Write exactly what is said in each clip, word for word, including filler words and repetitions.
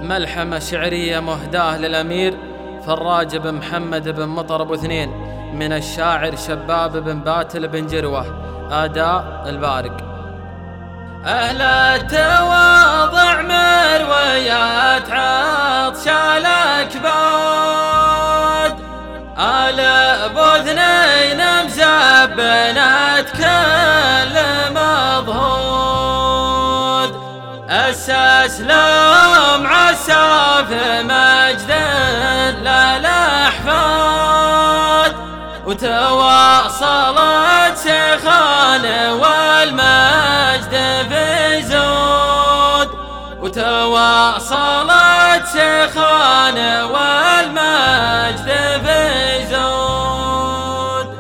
ملحمة شعرية مهداة للأمير فراج بن محمد بن مطر أبو اثنين من الشاعر شباب بن باتل بن جروة. أداء البارق. أهل التواضع مرويات عطش الأكباد، آل أبو اثنين مزبنات كل مضهود، أسس لهم عساف مجد للأحفاد، وتواصلت شيخان والمجد في زود، وتواصلت شيخان والمجد في زود.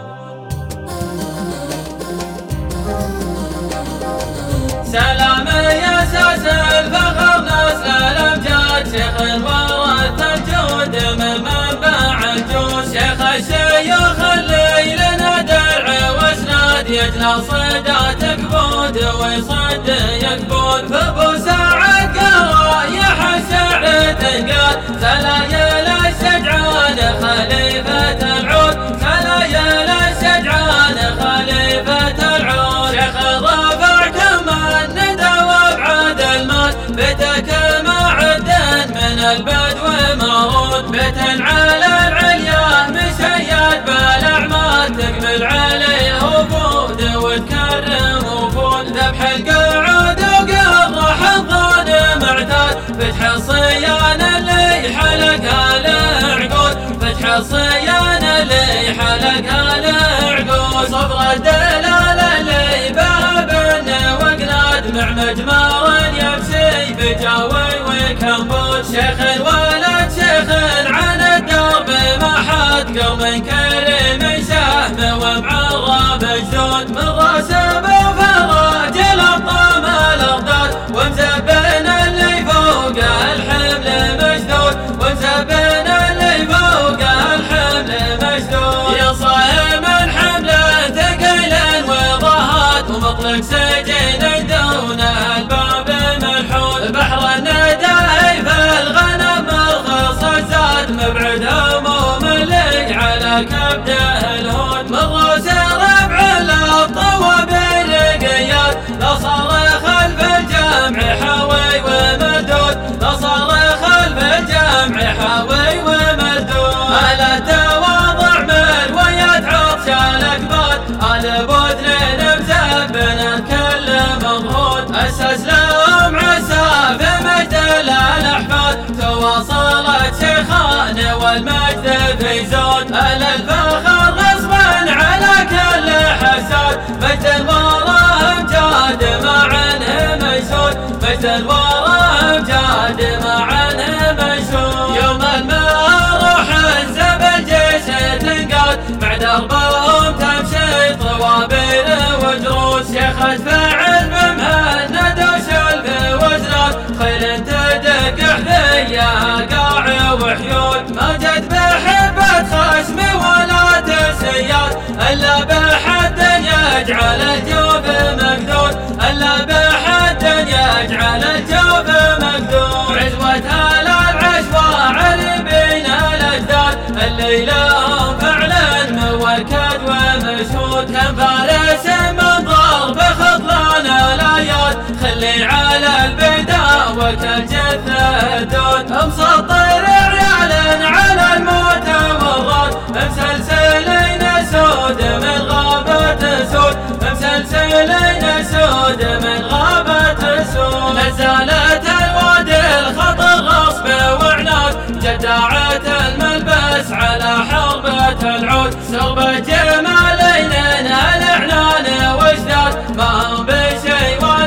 سلام يا ساس الفخر نسل الأمجاد، شيخ ورث الجود من منبع الجود، شيخ الشيوخ اللي لنا درع واسناد، يجنى صدات قبود ويصد يقبود، فابو سعد قرايح الشعر تنقاد، سلايل الشجعان خليفة العود، سلايل الشجعان خليفة العود، شيخ ضافع كما الندى وابعاد المال، بيتك معد من البدو مارود، بيت على العليا مشيد بالاعمال، تقبل عليه وفود وتكرم وفود، ذبح القعود وقرح الظالم معتاد، فتح الصيان اللي حلقها العقود، فتح الصيان اللي حلقها العقود، صبر الدلال اللي باب وقناد، مع مجمار يمشي بجاوي وكمبود، شيخ الولد شيخ عن الدرب ما حد قوم كريم شهم ومعرب الجود، من راسب وفراج الأبطام الأغداد، ومزبن اللي فوق الحمل مشدود، ومزبن اللي فوق الحمل مشدود، يا صاحب الحمل ثقيل وضهات، ومطلق سجين دون الباب ملحود، بحر الندى في الغنم مرخص الزاد، مبعد هموم اللي على كبده الهود، من رؤوس ربع الابطى بالقياد، لا صار خلف الجمع حوي ومردود، لا صار خلف الجمع حوي ومردود. أهل التواضع مرويات عطش الأكباد، آل أبو اثنين مزبنا كل مضهود، أسس لهم عساف مجد للأحفاد، تواصلت شيخان والمجد في زود، أهل الفخر غصبا على كل حساد، مجد الورى امجاد ما عنه مشهود، مجد الورى امجاد ما عنه مشهود، يوم المروح الزب الجيش تنقاد، مع دربهم تمشي طوابل وجرود، شيخ تفعل بمهند وشلف وزناد، خيل تدق حذيها قاع وحيود، ما جد بحبة خشم ولا تسياد، الا بحد يجعل الجوف مقدود، الا بحد يجعل الجوف مقدود، عزوتها للعشواء بين الاجداد، اللي لهم فعلا موكد ومشهود، كم فارس من ضرب خطلان الاياد، خلي على البيداء وكالجثة دود، مسطر عيال على الموت والراد، مسلسلين سود من غابة سود، مسلسلين سود من غابة سود، نزالت الوادي الخطر غصب وعناد، جداعة الملبس على حربة العود، سرب جمالين العنان وجداد، ما هم بشيوان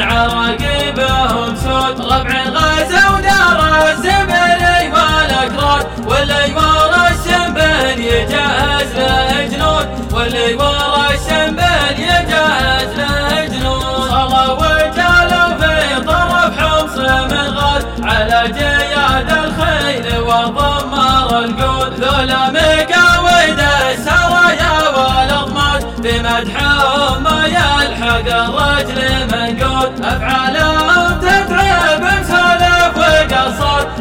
عراقبهم سود، ربع غزة ودار الزبري والأكراد، واللي ورا الشنبل يجهز له جنود، واللي ورا الشنبل يجهز له جنود، صلوا وجالوا في طرف حمص من غاد، على جياد الخيل وضمار القود، ذولا مقاويد السرايا والأضماد، بمدحهم ما يلحق الرجل منقود، أفعالهم تتعب مسالف وقصات،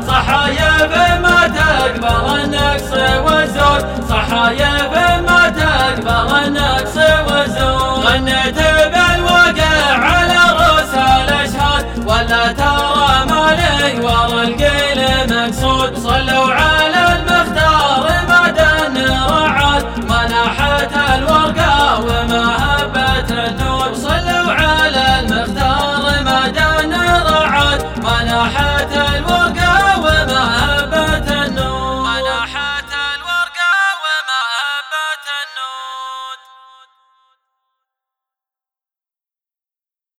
غنيت بالوقع على رؤوس الاشهاد، ولا ترى مالي ورا القيل مقصود. صلوا على